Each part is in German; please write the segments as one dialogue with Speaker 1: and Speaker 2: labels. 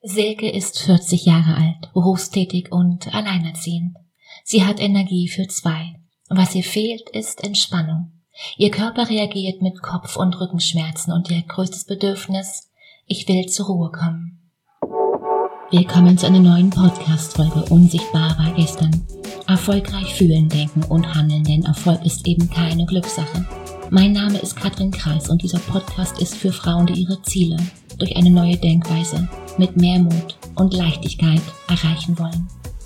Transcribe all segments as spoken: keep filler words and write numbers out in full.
Speaker 1: Silke ist vierzig Jahre alt, berufstätig und alleinerziehend. Sie hat Energie für zwei. Was ihr fehlt, ist Entspannung. Ihr Körper reagiert mit Kopf- und Rückenschmerzen und ihr größtes Bedürfnis: ich will zur Ruhe kommen. Willkommen zu einer neuen Podcast-Folge Unsichtbar war gestern. Erfolgreich fühlen, denken und handeln, denn Erfolg ist eben keine Glückssache. Mein Name ist Katrin Kreis und dieser Podcast ist für Frauen, die ihre Ziele durch eine neue Denkweise mit mehr Mut und Leichtigkeit erreichen wollen.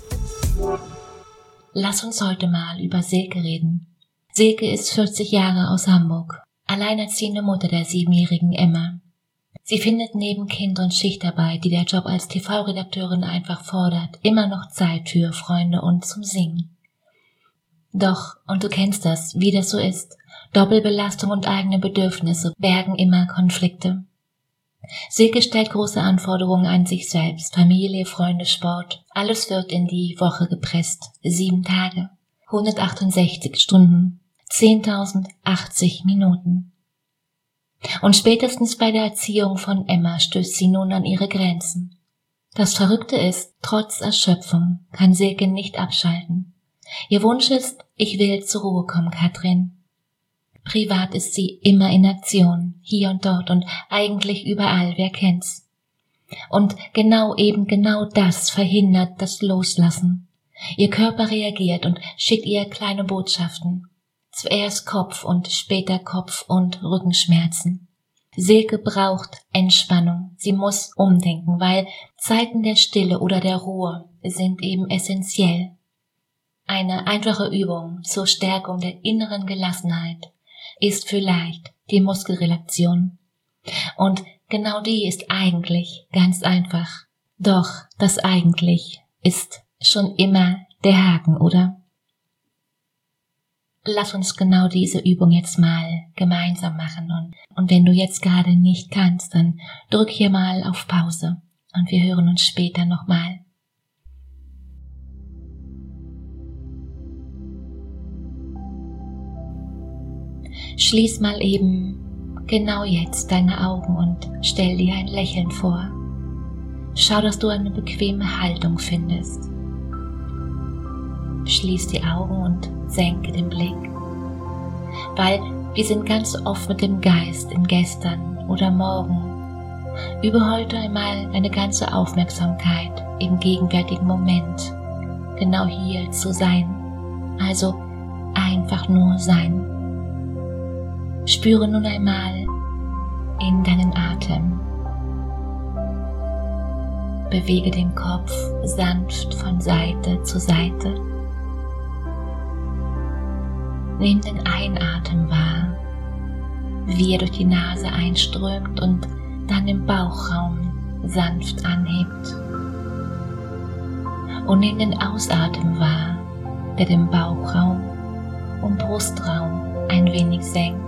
Speaker 1: Lass uns heute mal über Silke reden. Silke ist vierzig Jahre aus Hamburg, alleinerziehende Mutter der siebenjährigen Emma. Sie findet neben Kind und Schichtarbeit, die der Job als T V-Redakteurin einfach fordert, immer noch Zeit für Freunde und zum Singen. Doch, und du kennst das, wie das so ist, Doppelbelastung und eigene Bedürfnisse bergen immer Konflikte. Silke stellt große Anforderungen an sich selbst, Familie, Freunde, Sport. Alles wird in die Woche gepresst. Sieben Tage, hundertachtundsechzig Stunden, zehntausendachtzig Minuten. Und spätestens bei der Erziehung von Emma stößt sie nun an ihre Grenzen. Das Verrückte ist, trotz Erschöpfung kann Silke nicht abschalten. Ihr Wunsch ist: ich will zur Ruhe kommen, Katrin. Privat ist sie immer in Aktion, hier und dort und eigentlich überall, wer kennt's. Und genau eben genau das verhindert das Loslassen. Ihr Körper reagiert und schickt ihr kleine Botschaften. Zuerst Kopf und später Kopf- und Rückenschmerzen. Silke braucht Entspannung. Sie muss umdenken, weil Zeiten der Stille oder der Ruhe sind eben essentiell. Eine einfache Übung zur Stärkung der inneren Gelassenheit ist vielleicht die Muskelrelaktion. Und genau die ist eigentlich ganz einfach. Doch das eigentlich ist schon immer der Haken, oder? Lass uns genau diese Übung jetzt mal gemeinsam machen. Und, und wenn du jetzt gerade nicht kannst, dann drück hier mal auf Pause und wir hören uns später nochmal. Schließ mal eben genau jetzt deine Augen und stell dir ein Lächeln vor. Schau, dass du eine bequeme Haltung findest. Schließ die Augen und senke den Blick, weil wir sind ganz oft mit dem Geist in gestern oder morgen. Übe heute einmal eine ganze Aufmerksamkeit im gegenwärtigen Moment, genau hier zu sein, also einfach nur sein. Spüre nun einmal in deinen Atem. Bewege den Kopf sanft von Seite zu Seite. Nimm den Einatmen wahr, wie er durch die Nase einströmt und dann im Bauchraum sanft anhebt. Und nimm den Ausatmen wahr, der den Bauchraum und Brustraum ein wenig senkt.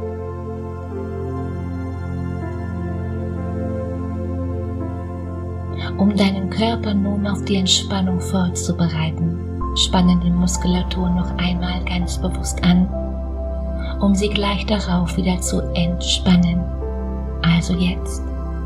Speaker 1: Um deinen Körper nun auf die Entspannung vorzubereiten, spanne die Muskulatur noch einmal ganz bewusst an, um sie gleich darauf wieder zu entspannen. Also jetzt.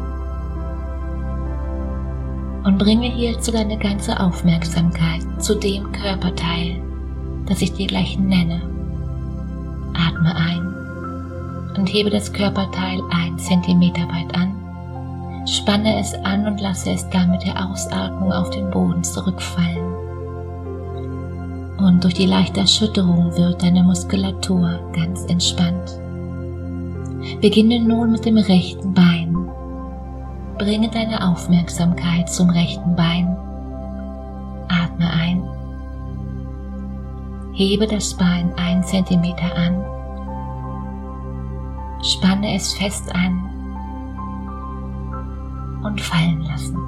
Speaker 1: Und bringe hierzu deine ganze Aufmerksamkeit zu dem Körperteil, das ich dir gleich nenne. Atme ein und hebe das Körperteil ein Zentimeter weit an. Spanne es an und lasse es dann mit der Ausatmung auf den Boden zurückfallen. Und durch die leichte Erschütterung wird deine Muskulatur ganz entspannt. Beginne nun mit dem rechten Bein. Bringe deine Aufmerksamkeit zum rechten Bein. Atme ein. Hebe das Bein ein Zentimeter an. Spanne es fest an und fallen lassen.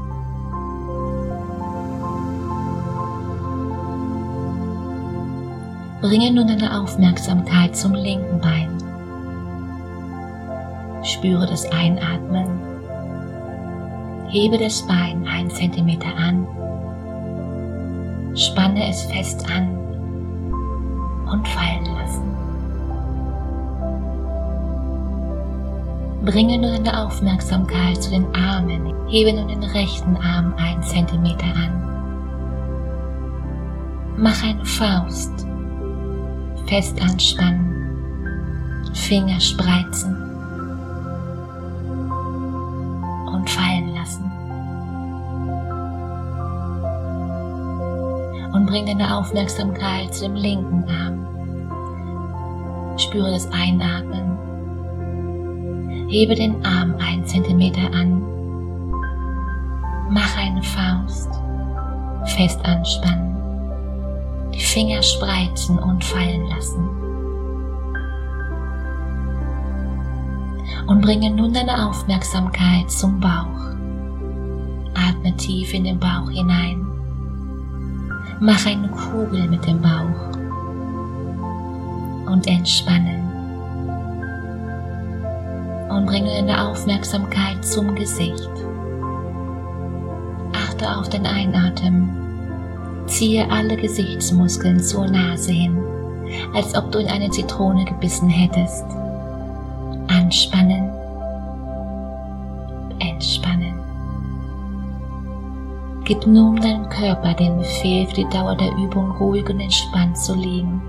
Speaker 1: Bringe nun deine Aufmerksamkeit zum linken Bein. Spüre das Einatmen. Hebe das Bein ein Zentimeter an. Spanne es fest an und fallen lassen. Bringe nun deine Aufmerksamkeit zu den Armen. Hebe nun den rechten Arm einen Zentimeter an. Mach eine Faust. Fest anspannen. Finger spreizen. Und fallen lassen. Und bring deine Aufmerksamkeit zu dem linken Arm. Spüre das Einatmen. Hebe den Arm einen Zentimeter an. Mach eine Faust. Fest anspannen. Die Finger spreizen und fallen lassen. Und bringe nun deine Aufmerksamkeit zum Bauch. Atme tief in den Bauch hinein. Mach eine Kugel mit dem Bauch. Und entspannen. Und bringe deine Aufmerksamkeit zum Gesicht. Achte auf den Einatmen. Ziehe alle Gesichtsmuskeln zur Nase hin, als ob du in eine Zitrone gebissen hättest. Anspannen. Entspannen. Gib nun deinem Körper den Befehl, für die Dauer der Übung ruhig und entspannt zu liegen,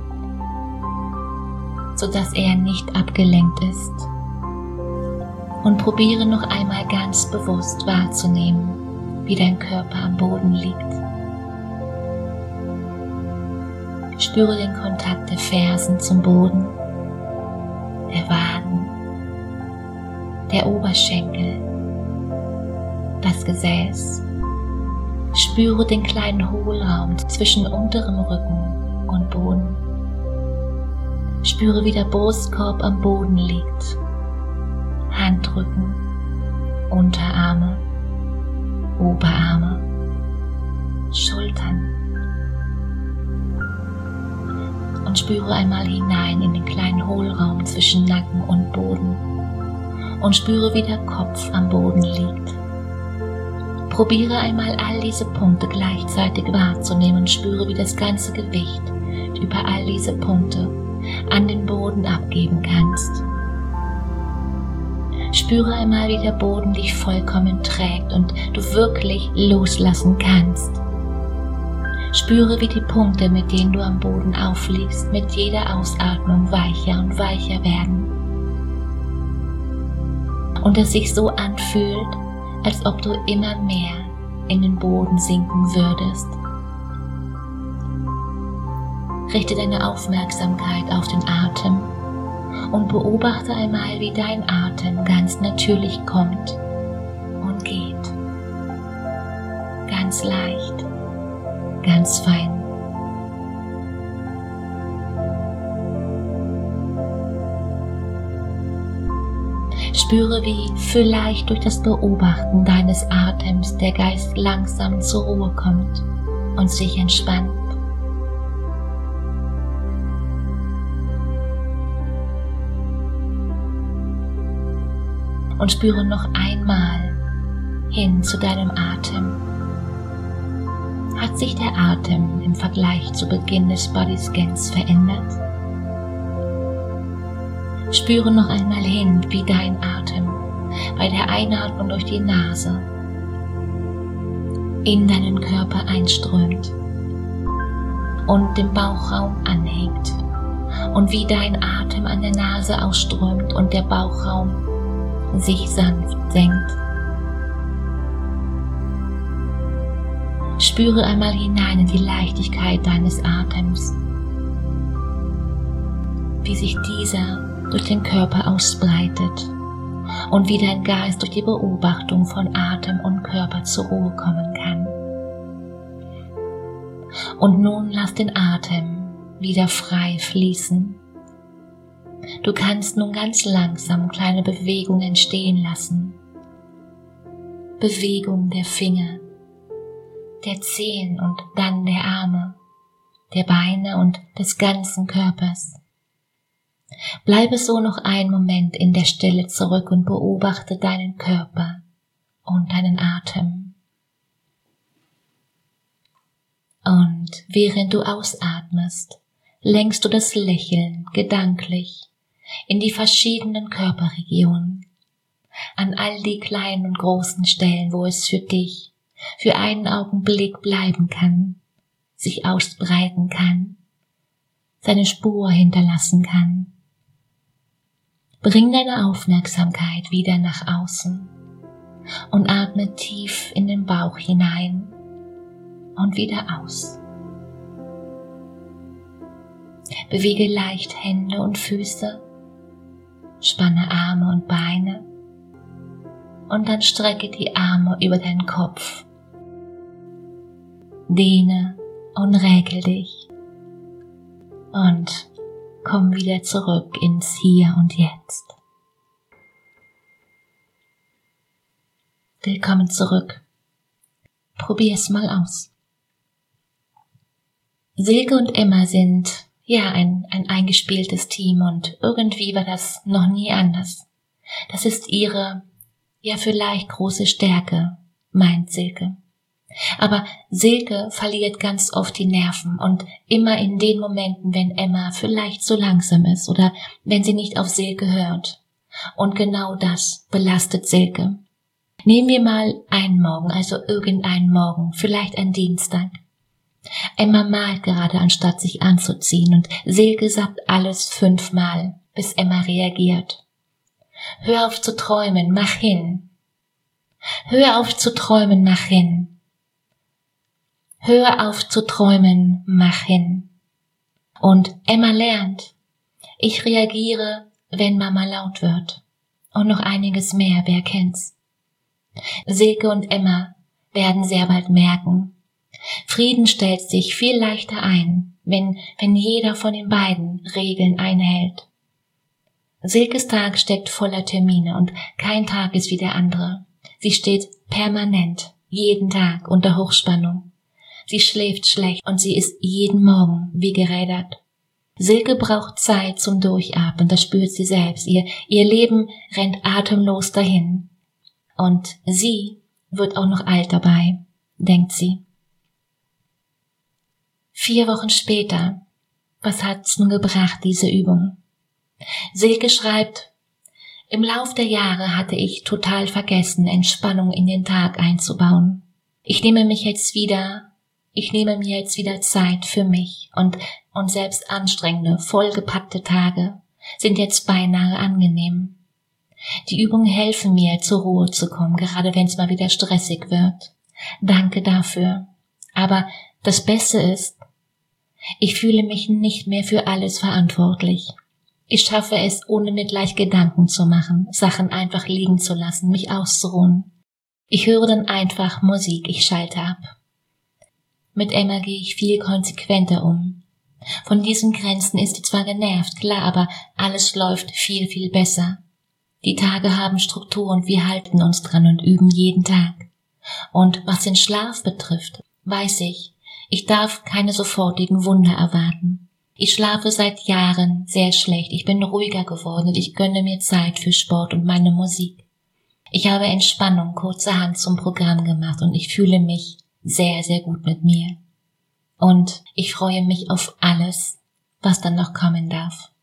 Speaker 1: sodass er nicht abgelenkt ist. Und probiere noch einmal ganz bewusst wahrzunehmen, wie dein Körper am Boden liegt. Spüre den Kontakt der Fersen zum Boden, der Waden, der Oberschenkel, das Gesäß. Spüre den kleinen Hohlraum zwischen unterem Rücken und Boden. Spüre, wie der Brustkorb am Boden liegt. Handrücken, Unterarme, Oberarme, Schultern. Und spüre einmal hinein in den kleinen Hohlraum zwischen Nacken und Boden. Und spüre, wie der Kopf am Boden liegt. Probiere einmal all diese Punkte gleichzeitig wahrzunehmen und spüre, wie das ganze Gewicht über all diese Punkte an den Boden abgeben kannst. Spüre einmal, wie der Boden dich vollkommen trägt und du wirklich loslassen kannst. Spüre, wie die Punkte, mit denen du am Boden aufliegst, mit jeder Ausatmung weicher und weicher werden. Und es sich so anfühlt, als ob du immer mehr in den Boden sinken würdest. Richte deine Aufmerksamkeit auf den Atem und beobachte einmal, wie dein Atem ganz natürlich kommt und geht. Ganz leicht, ganz fein. Spüre, wie vielleicht durch das Beobachten deines Atems der Geist langsam zur Ruhe kommt und sich entspannt. Und spüre noch einmal hin zu deinem Atem. Hat sich der Atem im Vergleich zu Beginn des Bodyscans verändert? Spüre noch einmal hin, wie dein Atem bei der Einatmung durch die Nase in deinen Körper einströmt und den Bauchraum anhängt und wie dein Atem an der Nase ausströmt und der Bauchraum sich sanft senkt. Spüre einmal hinein in die Leichtigkeit deines Atems, wie sich dieser durch den Körper ausbreitet und wie dein Geist durch die Beobachtung von Atem und Körper zur Ruhe kommen kann. Und nun lass den Atem wieder frei fließen. Du kannst nun ganz langsam kleine Bewegungen entstehen lassen. Bewegung der Finger, der Zehen und dann der Arme, der Beine und des ganzen Körpers. Bleibe so noch einen Moment in der Stille zurück und beobachte deinen Körper und deinen Atem. Und während du ausatmest, lenkst du das Lächeln gedanklich in die verschiedenen Körperregionen, an all die kleinen und großen Stellen, wo es für dich für einen Augenblick bleiben kann, sich ausbreiten kann, seine Spur hinterlassen kann. Bring deine Aufmerksamkeit wieder nach außen und atme tief in den Bauch hinein und wieder aus. Bewege leicht Hände und Füße, spanne Arme und Beine und dann strecke die Arme über deinen Kopf. Dehne und räkel dich und komm wieder zurück ins Hier und Jetzt. Willkommen zurück. Probier's mal aus. Silke und Emma sind ja ein, ein eingespieltes Team und irgendwie war das noch nie anders. Das ist ihre, ja vielleicht große Stärke, meint Silke. Aber Silke verliert ganz oft die Nerven und immer in den Momenten, wenn Emma vielleicht zu langsam ist oder wenn sie nicht auf Silke hört. Und genau das belastet Silke. Nehmen wir mal einen Morgen, also irgendeinen Morgen, vielleicht ein Dienstag. Emma malt gerade, anstatt sich anzuziehen, und Silke sagt alles fünfmal, bis Emma reagiert. Hör auf zu träumen, mach hin. Hör auf zu träumen, mach hin. Hör auf zu träumen, mach hin. Und Emma lernt. Ich reagiere, wenn Mama laut wird. Und noch einiges mehr, wer kennt's? Silke und Emma werden sehr bald merken, Frieden stellt sich viel leichter ein, wenn, wenn jeder von den beiden Regeln einhält. Silkes Tag steckt voller Termine und kein Tag ist wie der andere. Sie steht permanent, jeden Tag unter Hochspannung. Sie schläft schlecht und sie ist jeden Morgen wie gerädert. Silke braucht Zeit zum Durchatmen, das spürt sie selbst. Ihr, ihr Leben rennt atemlos dahin. Und sie wird auch noch alt dabei, denkt sie. Vier Wochen später, was hat's nun gebracht, diese Übung? Silke schreibt, im Lauf der Jahre hatte ich total vergessen, Entspannung in den Tag einzubauen. Ich nehme mich jetzt wieder, ich nehme mir jetzt wieder Zeit für mich und, und selbst anstrengende, vollgepackte Tage sind jetzt beinahe angenehm. Die Übungen helfen mir, zur Ruhe zu kommen, gerade wenn es mal wieder stressig wird. Danke dafür. Aber das Beste ist, ich fühle mich nicht mehr für alles verantwortlich. Ich schaffe es, ohne mir gleich Gedanken zu machen, Sachen einfach liegen zu lassen, mich auszuruhen. Ich höre dann einfach Musik, ich schalte ab. Mit Emma gehe ich viel konsequenter um. Von diesen Grenzen ist sie zwar genervt, klar, aber alles läuft viel, viel besser. Die Tage haben Struktur und wir halten uns dran und üben jeden Tag. Und was den Schlaf betrifft, weiß ich, ich darf keine sofortigen Wunder erwarten. Ich schlafe seit Jahren sehr schlecht, ich bin ruhiger geworden und ich gönne mir Zeit für Sport und meine Musik. Ich habe Entspannung kurzerhand zum Programm gemacht und ich fühle mich sehr, sehr gut mit mir. Und ich freue mich auf alles, was dann noch kommen darf.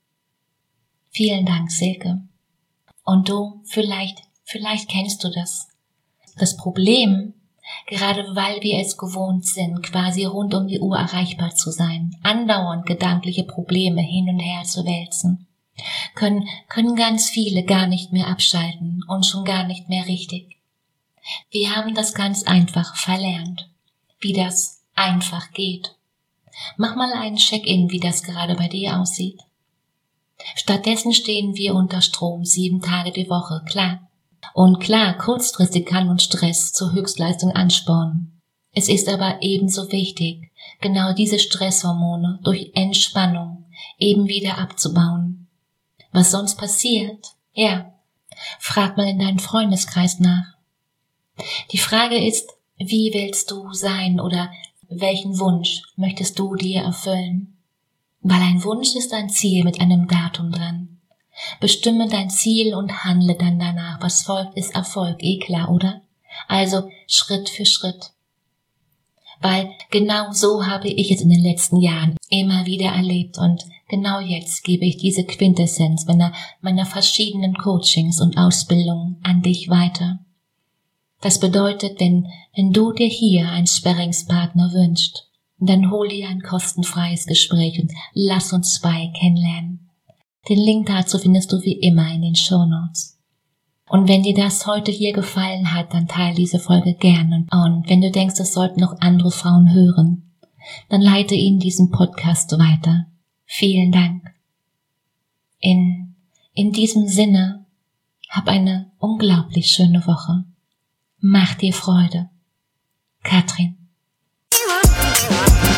Speaker 1: Vielen Dank, Silke. Und du, vielleicht, vielleicht kennst du das. Das Problem, gerade weil wir es gewohnt sind, quasi rund um die Uhr erreichbar zu sein, andauernd gedankliche Probleme hin und her zu wälzen, können, können ganz viele gar nicht mehr abschalten und schon gar nicht mehr richtig. Wir haben das ganz einfach verlernt, wie das einfach geht. Mach mal einen Check-in, wie das gerade bei dir aussieht. Stattdessen stehen wir unter Strom sieben Tage die Woche, klar. Und klar, kurzfristig kann uns Stress zur Höchstleistung anspornen. Es ist aber ebenso wichtig, genau diese Stresshormone durch Entspannung eben wieder abzubauen. Was sonst passiert? Ja, frag mal in deinen Freundeskreis nach. Die Frage ist, wie willst du sein oder welchen Wunsch möchtest du dir erfüllen? Weil ein Wunsch ist ein Ziel mit einem Datum dran. Bestimme dein Ziel und handle dann danach. Was folgt, ist Erfolg, eh klar, oder? Also Schritt für Schritt. Weil genau so habe ich es in den letzten Jahren immer wieder erlebt und genau jetzt gebe ich diese Quintessenz meiner, meiner verschiedenen Coachings und Ausbildungen an dich weiter. Das bedeutet, wenn, wenn du dir hier einen Sparringspartner wünschst, dann hol dir ein kostenfreies Gespräch und lass uns zwei kennenlernen. Den Link dazu findest du wie immer in den Shownotes. Und wenn dir das heute hier gefallen hat, dann teile diese Folge gern. Und wenn du denkst, es sollten noch andere Frauen hören, dann leite ihnen diesen Podcast weiter. Vielen Dank. In, in diesem Sinne, hab eine unglaublich schöne Woche. Mach dir Freude. Katrin.